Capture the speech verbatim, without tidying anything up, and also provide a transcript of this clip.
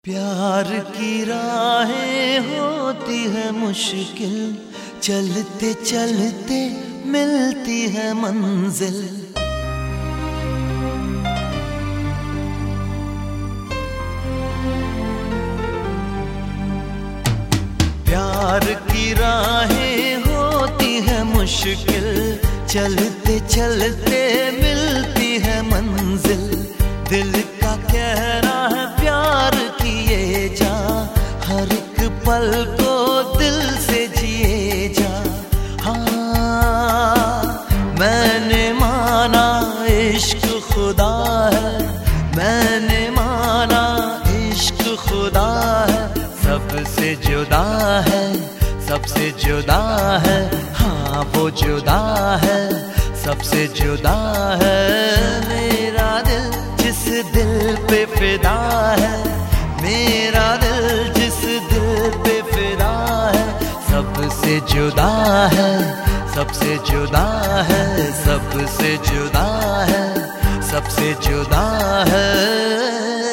प्यार की राहें होती है मुश्किल, चलते चलते मिलती है मंजिल। प्यार की राहें होती है मुश्किल, चलते चलते मिलती है मंजिल। दिल का कहना है प्यार किए जा, हर एक पल को दिल से जिए जा। हाँ, मैंने माना इश्क खुदा है, मैंने माना इश्क खुदा है। सबसे जुदा है, सबसे जुदा है, हाँ वो जुदा है, सबसे जुदा है। मेरा दिल जिस दिल पे फिदा है, मेरा दिल जिस दिल पे फिदा है, सबसे जुदा है, सबसे जुदा है, सबसे जुदा है, सबसे जुदा है।